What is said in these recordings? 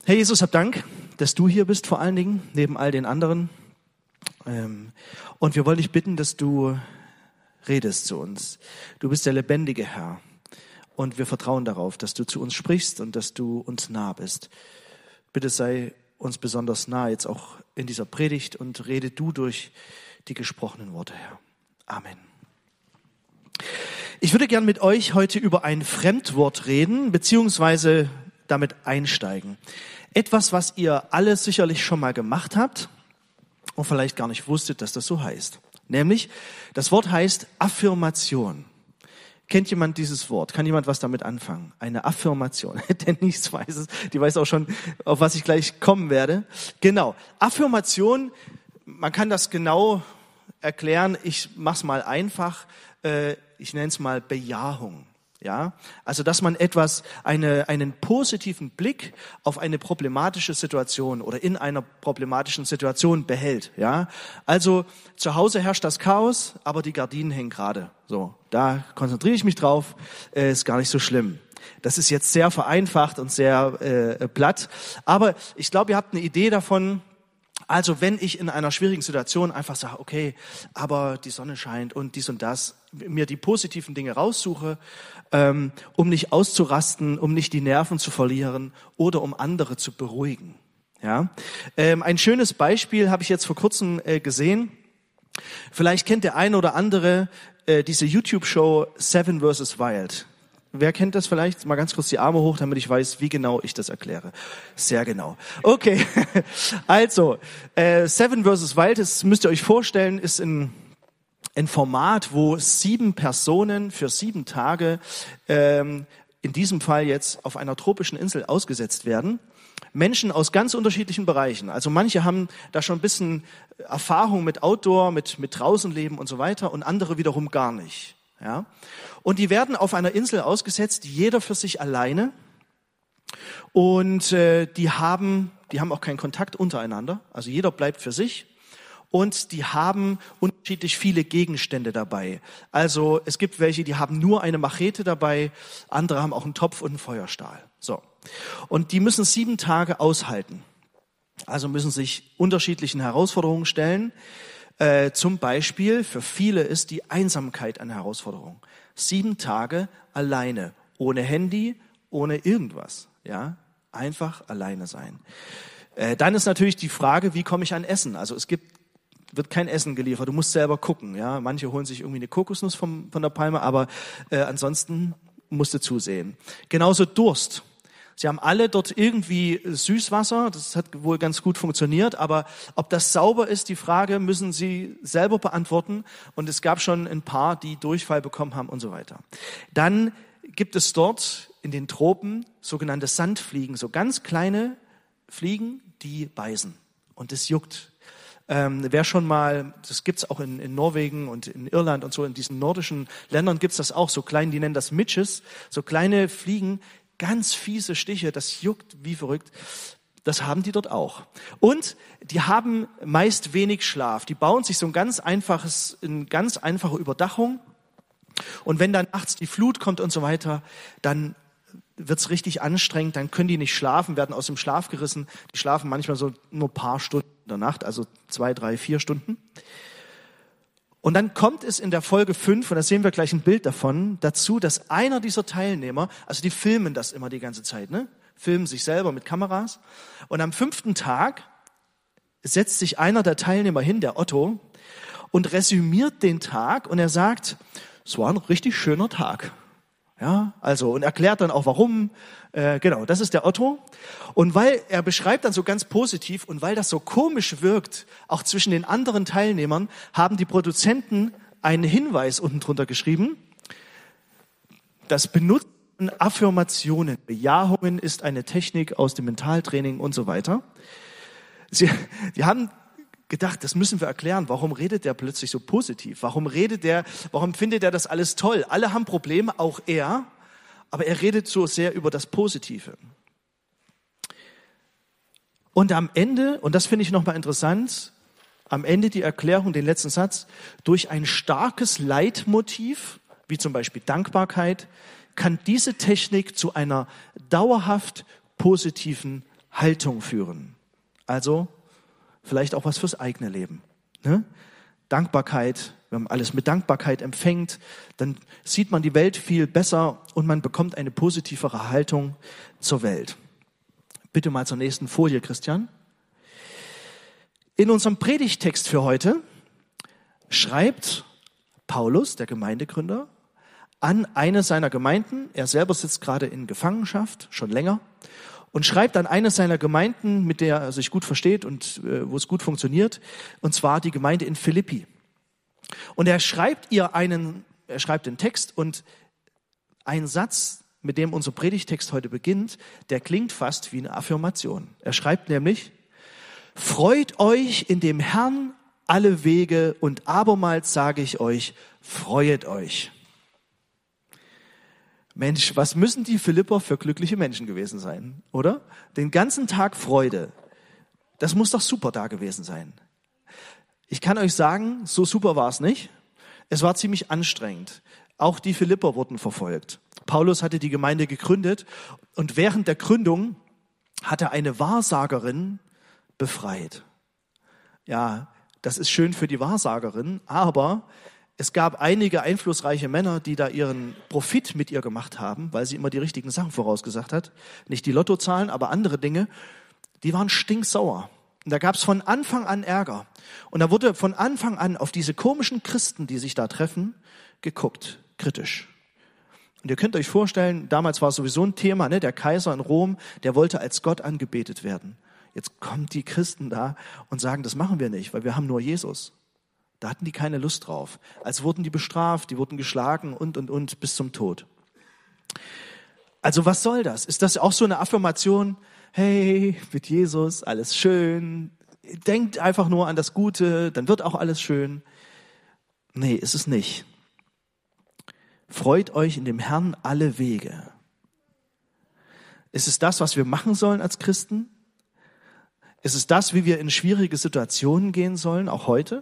Herr Jesus, hab Dank, dass du hier bist vor allen Dingen, neben all den anderen. Und wir wollen dich bitten, dass du redest zu uns. Du bist der lebendige Herr. Und wir vertrauen darauf, dass du zu uns sprichst und dass du uns nah bist. Bitte sei uns besonders nah jetzt auch in dieser Predigt und rede du durch die gesprochenen Worte, Herr. Amen. Ich würde gern mit euch heute über ein Fremdwort reden, beziehungsweise damit einsteigen. Etwas, was ihr alle sicherlich schon mal gemacht habt und vielleicht gar nicht wusstet, dass das so heißt. Nämlich, das Wort heißt Affirmation. Kennt jemand dieses Wort? Kann jemand was damit anfangen? Eine Affirmation. Denise weiß es. Die weiß auch schon, auf was ich gleich kommen werde. Genau. Affirmation, man kann das genau erklären. Ich mach's mal einfach. Ich nenne es mal Bejahung. Ja, also dass man einen positiven Blick auf eine problematische Situation oder in einer problematischen Situation behält. Ja, also zu Hause herrscht das Chaos, aber die Gardinen hängen gerade. So, da konzentriere ich mich drauf. Ist gar nicht so schlimm. Das ist jetzt sehr vereinfacht und sehr platt, aber ich glaube, ihr habt eine Idee davon. Also wenn ich in einer schwierigen Situation einfach sage, okay, aber die Sonne scheint und dies und das, mir die positiven Dinge raussuche, um nicht auszurasten, um nicht die Nerven zu verlieren oder um andere zu beruhigen. Ja, ein schönes Beispiel habe ich jetzt vor kurzem gesehen. Vielleicht kennt der eine oder andere diese YouTube-Show Seven vs. Wild. Wer kennt das vielleicht? Mal ganz kurz die Arme hoch, damit ich weiß, wie genau ich das erkläre. Sehr genau. Okay, also Seven vs. Wild, das müsst ihr euch vorstellen, ist ein Format, wo 7 Personen für 7 Tage, in diesem Fall jetzt auf einer tropischen Insel ausgesetzt werden. Menschen aus ganz unterschiedlichen Bereichen. Also manche haben da schon ein bisschen Erfahrung mit Outdoor, mit draußen leben und so weiter und andere wiederum gar nicht. Ja, und die werden auf einer Insel ausgesetzt, jeder für sich alleine, und die haben auch keinen Kontakt untereinander, also jeder bleibt für sich, und die haben unterschiedlich viele Gegenstände dabei. Also es gibt welche, die haben nur eine Machete dabei, andere haben auch einen Topf und einen Feuerstahl. So, und die müssen 7 Tage aushalten, also müssen sich unterschiedlichen Herausforderungen stellen. Zum Beispiel, für viele ist die Einsamkeit eine Herausforderung. 7 Tage alleine, ohne Handy, ohne irgendwas. Ja, einfach alleine sein. Dann ist natürlich die Frage, wie komme ich an Essen? Also wird kein Essen geliefert, du musst selber gucken. Ja, manche holen sich irgendwie eine Kokosnuss von der Palme, aber ansonsten musst du zusehen. Genauso Durst. Sie haben alle dort irgendwie Süßwasser, das hat wohl ganz gut funktioniert, aber ob das sauber ist, die Frage müssen Sie selber beantworten, und es gab schon ein paar, die Durchfall bekommen haben und so weiter. Dann gibt es dort in den Tropen sogenannte Sandfliegen, so ganz kleine Fliegen, die beißen, und das juckt. Wer schon mal, das gibt's auch in Norwegen und in Irland und so, in diesen nordischen Ländern gibt's das auch, so klein, die nennen das Midges, so kleine Fliegen, ganz fiese Stiche, das juckt wie verrückt. Das haben die dort auch. Und die haben meist wenig Schlaf. Die bauen sich so eine ganz einfache Überdachung. Und wenn dann nachts die Flut kommt und so weiter, dann wird's richtig anstrengend, dann können die nicht schlafen, werden aus dem Schlaf gerissen. Die schlafen manchmal so nur ein paar Stunden in der Nacht, also 2, 3, 4 Stunden. Und dann kommt es in der Folge 5, und da sehen wir gleich ein Bild davon, dazu, dass einer dieser Teilnehmer, also die filmen das immer die ganze Zeit, ne? Filmen sich selber mit Kameras. Und am 5. Tag setzt sich einer der Teilnehmer hin, der Otto, und resümiert den Tag, und er sagt, es war ein richtig schöner Tag. Ja, also, und erklärt dann auch warum. Genau, das ist der Otto. Und weil er beschreibt dann so ganz positiv, und weil das so komisch wirkt, auch zwischen den anderen Teilnehmern, haben die Produzenten einen Hinweis unten drunter geschrieben. Das Benutzen Affirmationen, Bejahungen ist eine Technik aus dem Mentaltraining und so weiter. Die haben gedacht, das müssen wir erklären. Warum redet der plötzlich so positiv? Warum findet er das alles toll? Alle haben Probleme, auch er, aber er redet so sehr über das Positive. Und am Ende, und das finde ich nochmal interessant, am Ende die Erklärung, den letzten Satz, durch ein starkes Leitmotiv, wie zum Beispiel Dankbarkeit, kann diese Technik zu einer dauerhaft positiven Haltung führen. Also vielleicht auch was fürs eigene Leben. Ne? Dankbarkeit, wenn man alles mit Dankbarkeit empfängt, dann sieht man die Welt viel besser und man bekommt eine positivere Haltung zur Welt. Bitte mal zur nächsten Folie, Christian. In unserem Predigttext für heute schreibt Paulus, der Gemeindegründer, an eine seiner Gemeinden. Er selber sitzt gerade in Gefangenschaft, schon länger, und schreibt an eine seiner Gemeinden, mit der er sich gut versteht und wo es gut funktioniert, und zwar die Gemeinde in Philippi. Und er schreibt den Text, und ein Satz, mit dem unser Predigtext heute beginnt, der klingt fast wie eine Affirmation. Er schreibt nämlich: Freut euch in dem Herrn alle Wege, und abermals sage ich euch, freuet euch. Mensch, was müssen die Philipper für glückliche Menschen gewesen sein, oder? Den ganzen Tag Freude. Das muss doch super da gewesen sein. Ich kann euch sagen, so super war es nicht. Es war ziemlich anstrengend. Auch die Philipper wurden verfolgt. Paulus hatte die Gemeinde gegründet und während der Gründung hat er eine Wahrsagerin befreit. Ja, das ist schön für die Wahrsagerin, aber es gab einige einflussreiche Männer, die da ihren Profit mit ihr gemacht haben, weil sie immer die richtigen Sachen vorausgesagt hat. Nicht die Lottozahlen, aber andere Dinge. Die waren stinksauer. Und da gab es von Anfang an Ärger. Und da wurde von Anfang an auf diese komischen Christen, die sich da treffen, geguckt, kritisch. Und ihr könnt euch vorstellen, damals war sowieso ein Thema, ne? Der Kaiser in Rom, der wollte als Gott angebetet werden. Jetzt kommen die Christen da und sagen, das machen wir nicht, weil wir haben nur Jesus. Da hatten die keine Lust drauf. Also wurden die bestraft, die wurden geschlagen und bis zum Tod. Also was soll das? Ist das auch so eine Affirmation? Hey, mit Jesus, alles schön. Denkt einfach nur an das Gute, dann wird auch alles schön. Nee, ist es nicht. Freut euch in dem Herrn alle Wege. Ist es das, was wir machen sollen als Christen? Ist es das, wie wir in schwierige Situationen gehen sollen, auch heute?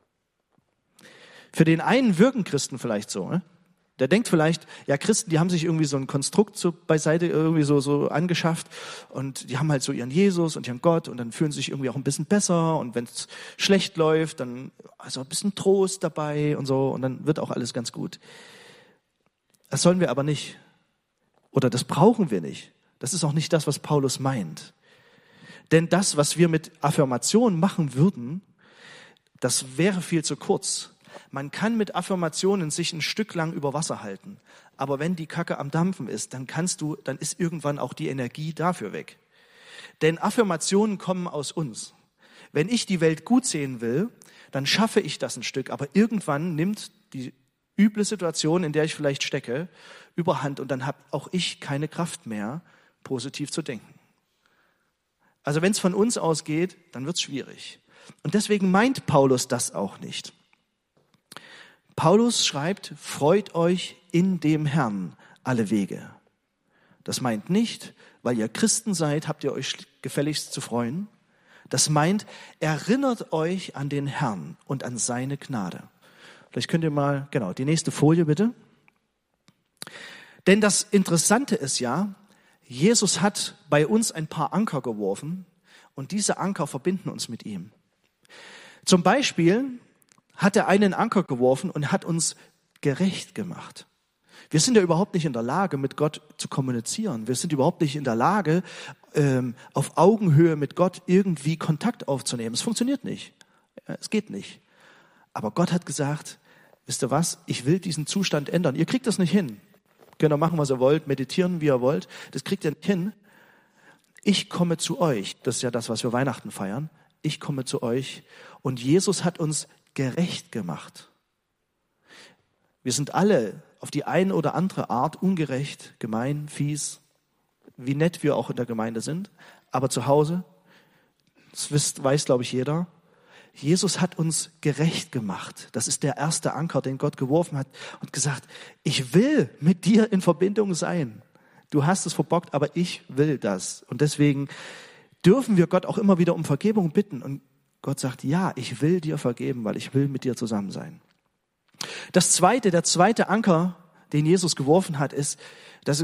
Für den einen wirken Christen vielleicht so. Ne? Der denkt vielleicht, ja, Christen, die haben sich irgendwie so ein Konstrukt so beiseite irgendwie so angeschafft und die haben halt so ihren Jesus und ihren Gott und dann fühlen sie sich irgendwie auch ein bisschen besser und wenn es schlecht läuft, dann also ein bisschen Trost dabei und so und dann wird auch alles ganz gut. Das sollen wir aber nicht. Oder das brauchen wir nicht. Das ist auch nicht das, was Paulus meint. Denn das, was wir mit Affirmationen machen würden, das wäre viel zu kurz. Man kann mit Affirmationen sich ein Stück lang über Wasser halten. Aber wenn die Kacke am Dampfen ist, dann ist irgendwann auch die Energie dafür weg. Denn Affirmationen kommen aus uns. Wenn ich die Welt gut sehen will, dann schaffe ich das ein Stück. Aber irgendwann nimmt die üble Situation, in der ich vielleicht stecke, überhand und dann habe auch ich keine Kraft mehr, positiv zu denken. Also wenn es von uns ausgeht, dann wird es schwierig. Und deswegen meint Paulus das auch nicht. Paulus schreibt, freut euch in dem Herrn alle Wege. Das meint nicht, weil ihr Christen seid, habt ihr euch gefälligst zu freuen. Das meint, erinnert euch an den Herrn und an seine Gnade. Vielleicht könnt ihr mal, die nächste Folie bitte. Denn das Interessante ist ja, Jesus hat bei uns ein paar Anker geworfen und diese Anker verbinden uns mit ihm. Zum Beispiel hat er einen Anker geworfen und hat uns gerecht gemacht. Wir sind ja überhaupt nicht in der Lage, mit Gott zu kommunizieren. Wir sind überhaupt nicht in der Lage, auf Augenhöhe mit Gott irgendwie Kontakt aufzunehmen. Es funktioniert nicht. Es geht nicht. Aber Gott hat gesagt, wisst ihr was, ich will diesen Zustand ändern. Ihr kriegt das nicht hin. Könnt ihr machen, was ihr wollt, meditieren, wie ihr wollt. Das kriegt ihr nicht hin. Ich komme zu euch. Das ist ja das, was wir Weihnachten feiern. Ich komme zu euch. Und Jesus hat uns gerecht gemacht. Wir sind alle auf die eine oder andere Art ungerecht, gemein, fies, wie nett wir auch in der Gemeinde sind. Aber zu Hause, das weiß, glaube ich, jeder, Jesus hat uns gerecht gemacht. Das ist der erste Anker, den Gott geworfen hat und gesagt, ich will mit dir in Verbindung sein. Du hast es verbockt, aber ich will das. Und deswegen dürfen wir Gott auch immer wieder um Vergebung bitten. Und Gott sagt, ja, ich will dir vergeben, weil ich will mit dir zusammen sein. Der zweite Anker, den Jesus geworfen hat, ist, dass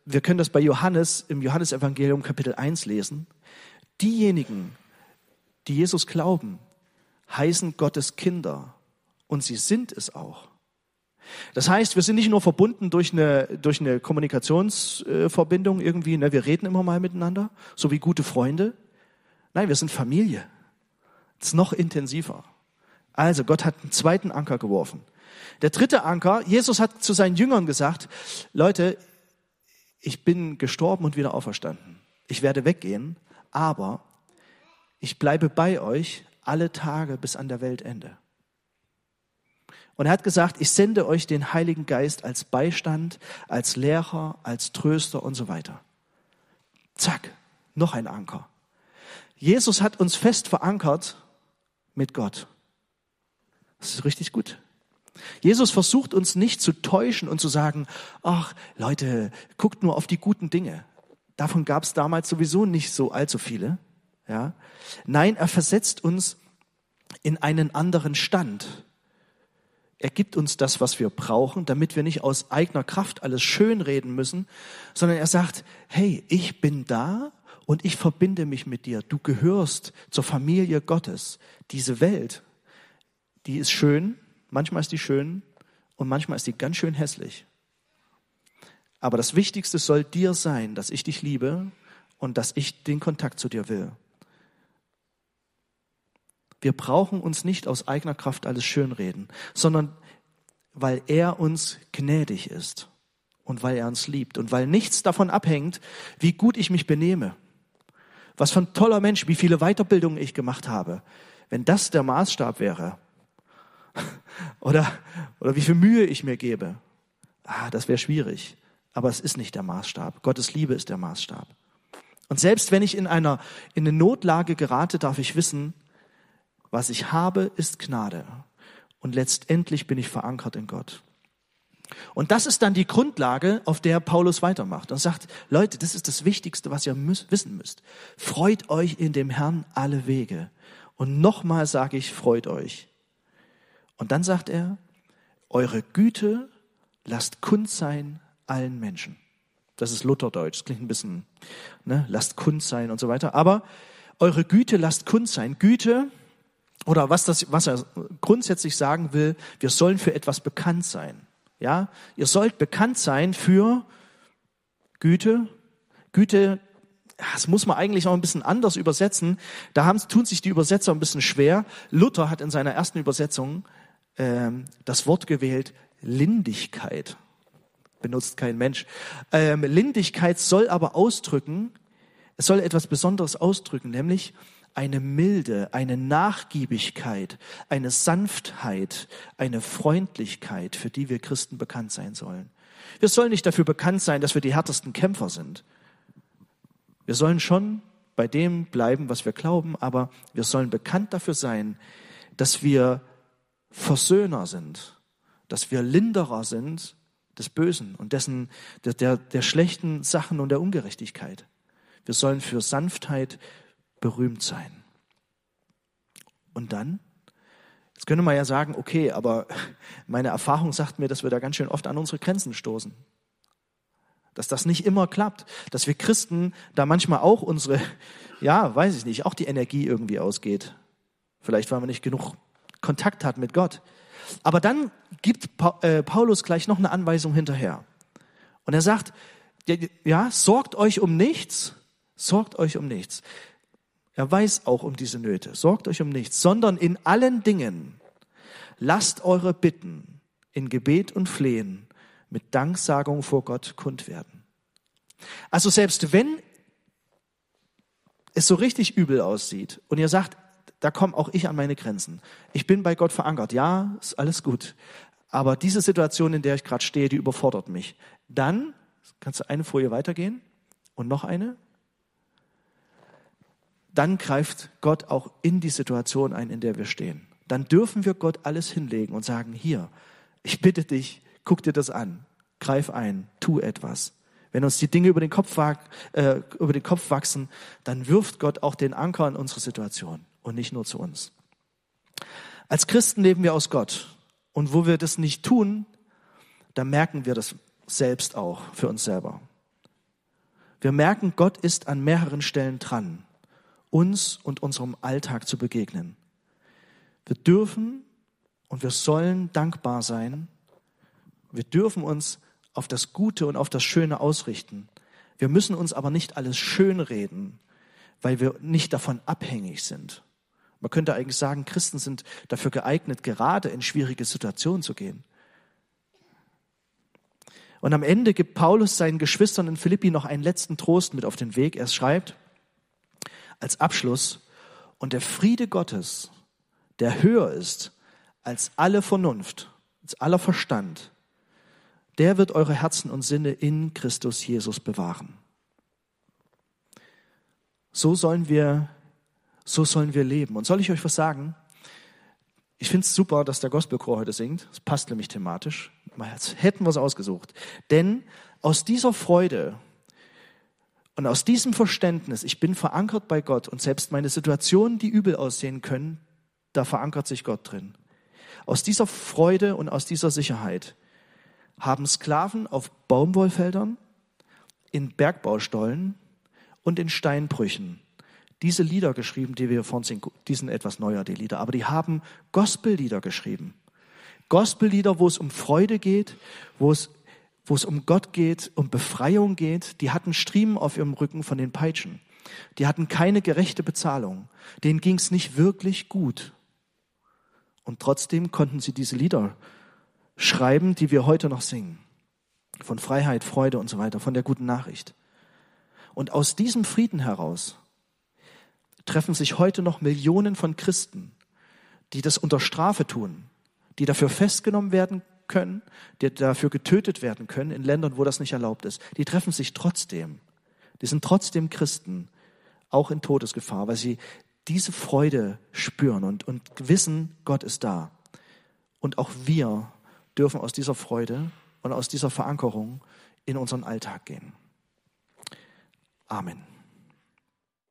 wir können das bei Johannes, im Johannesevangelium Kapitel 1 lesen. Diejenigen, die Jesus glauben, heißen Gottes Kinder und sie sind es auch. Das heißt, wir sind nicht nur verbunden durch eine Kommunikationsverbindung irgendwie, ne, wir reden immer mal miteinander, so wie gute Freunde. Nein, wir sind Familie. Das ist noch intensiver. Also Gott hat einen zweiten Anker geworfen. Der dritte Anker, Jesus hat zu seinen Jüngern gesagt, Leute, ich bin gestorben und wieder auferstanden. Ich werde weggehen, aber ich bleibe bei euch alle Tage bis an der Weltende. Und er hat gesagt, ich sende euch den Heiligen Geist als Beistand, als Lehrer, als Tröster und so weiter. Zack, noch ein Anker. Jesus hat uns fest verankert mit Gott. Das ist richtig gut. Jesus versucht uns nicht zu täuschen und zu sagen, ach Leute, guckt nur auf die guten Dinge. Davon gab es damals sowieso nicht so allzu viele. Ja? Nein, er versetzt uns in einen anderen Stand. Er gibt uns das, was wir brauchen, damit wir nicht aus eigener Kraft alles schönreden müssen, sondern er sagt, hey, ich bin da und ich verbinde mich mit dir. Du gehörst zur Familie Gottes. Diese Welt, die ist schön, manchmal ist die schön und manchmal ist die ganz schön hässlich. Aber das Wichtigste soll dir sein, dass ich dich liebe und dass ich den Kontakt zu dir will. Wir brauchen uns nicht aus eigener Kraft alles schönreden, sondern weil er uns gnädig ist und weil er uns liebt und weil nichts davon abhängt, wie gut ich mich benehme. Was für ein toller Mensch, wie viele Weiterbildungen ich gemacht habe. Wenn das der Maßstab wäre oder wie viel Mühe ich mir gebe, das wäre schwierig. Aber es ist nicht der Maßstab. Gottes Liebe ist der Maßstab. Und selbst wenn ich in eine Notlage gerate, darf ich wissen, was ich habe, ist Gnade. Und letztendlich bin ich verankert in Gott. Und das ist dann die Grundlage, auf der Paulus weitermacht und sagt, Leute, das ist das Wichtigste, was ihr wissen müsst. Freut euch in dem Herrn alle Wege. Und nochmal sage ich, freut euch. Und dann sagt er, eure Güte lasst kund sein allen Menschen. Das ist Lutherdeutsch, das klingt ein bisschen, lasst kund sein und so weiter. Aber eure Güte lasst kund sein. Güte, oder was er grundsätzlich sagen will, wir sollen für etwas bekannt sein. Ja, ihr sollt bekannt sein für Güte. Güte, das muss man eigentlich auch ein bisschen anders übersetzen. Da tun sich die Übersetzer ein bisschen schwer. Luther hat in seiner ersten Übersetzung das Wort gewählt, Lindigkeit. Benutzt kein Mensch. Lindigkeit soll aber ausdrücken, es soll etwas Besonderes ausdrücken, nämlich eine Milde, eine Nachgiebigkeit, eine Sanftheit, eine Freundlichkeit, für die wir Christen bekannt sein sollen. Wir sollen nicht dafür bekannt sein, dass wir die härtesten Kämpfer sind. Wir sollen schon bei dem bleiben, was wir glauben, aber wir sollen bekannt dafür sein, dass wir Versöhner sind, dass wir Linderer sind des Bösen und der schlechten Sachen und der Ungerechtigkeit. Wir sollen für Sanftheit berühmt sein. Und dann, jetzt könnte man ja sagen, okay, aber meine Erfahrung sagt mir, dass wir da ganz schön oft an unsere Grenzen stoßen. Dass das nicht immer klappt. Dass wir Christen da manchmal auch auch die Energie irgendwie ausgeht. Vielleicht, weil man nicht genug Kontakt hat mit Gott. Aber dann gibt Paulus gleich noch eine Anweisung hinterher. Und er sagt, sorgt euch um nichts. Sorgt euch um nichts. Er weiß auch um diese Nöte. Sorgt euch um nichts, sondern in allen Dingen lasst eure Bitten in Gebet und Flehen mit Danksagung vor Gott kund werden. Also selbst wenn es so richtig übel aussieht und ihr sagt, da komme auch ich an meine Grenzen. Ich bin bei Gott verankert. Ja, ist alles gut. Aber diese Situation, in der ich gerade stehe, die überfordert mich. Dann, kannst du eine Folie weitergehen und noch eine? Dann greift Gott auch in die Situation ein, in der wir stehen. Dann dürfen wir Gott alles hinlegen und sagen, hier, ich bitte dich, guck dir das an, greif ein, tu etwas. Wenn uns die Dinge über den Kopf wachsen, dann wirft Gott auch den Anker in unsere Situation und nicht nur zu uns. Als Christen leben wir aus Gott. Und wo wir das nicht tun, da merken wir das selbst auch für uns selber. Wir merken, Gott ist an mehreren Stellen dran, uns und unserem Alltag zu begegnen. Wir dürfen und wir sollen dankbar sein. Wir dürfen uns auf das Gute und auf das Schöne ausrichten. Wir müssen uns aber nicht alles schönreden, weil wir nicht davon abhängig sind. Man könnte eigentlich sagen, Christen sind dafür geeignet, gerade in schwierige Situationen zu gehen. Und am Ende gibt Paulus seinen Geschwistern in Philippi noch einen letzten Trost mit auf den Weg. Er schreibt als Abschluss: Und der Friede Gottes, der höher ist als alle Vernunft, als aller Verstand, der wird eure Herzen und Sinne in Christus Jesus bewahren. So sollen wir leben. Und soll ich euch was sagen? Ich finde es super, dass der Gospelchor heute singt. Das passt nämlich thematisch. Jetzt hätten wir es ausgesucht. Denn aus dieser Freude und aus diesem Verständnis, ich bin verankert bei Gott und selbst meine Situationen, die übel aussehen können, da verankert sich Gott drin. Aus dieser Freude und aus dieser Sicherheit haben Sklaven auf Baumwollfeldern, in Bergbaustollen und in Steinbrüchen diese Lieder geschrieben, die wir vorhin singen. Die sind etwas neuer, die Lieder, aber die haben Gospellieder geschrieben. Gospellieder, wo es um Freude geht, wo es um Gott geht, um Befreiung geht. Die hatten Striemen auf ihrem Rücken von den Peitschen. Die hatten keine gerechte Bezahlung. Denen ging es nicht wirklich gut. Und trotzdem konnten sie diese Lieder schreiben, die wir heute noch singen. Von Freiheit, Freude und so weiter, von der guten Nachricht. Und aus diesem Frieden heraus treffen sich heute noch Millionen von Christen, die das unter Strafe tun, die dafür festgenommen werden können, die dafür getötet werden können in Ländern, wo das nicht erlaubt ist. Die treffen sich trotzdem. Die sind trotzdem Christen, auch in Todesgefahr, weil sie diese Freude spüren und wissen, Gott ist da. Und auch wir dürfen aus dieser Freude und aus dieser Verankerung in unseren Alltag gehen. Amen.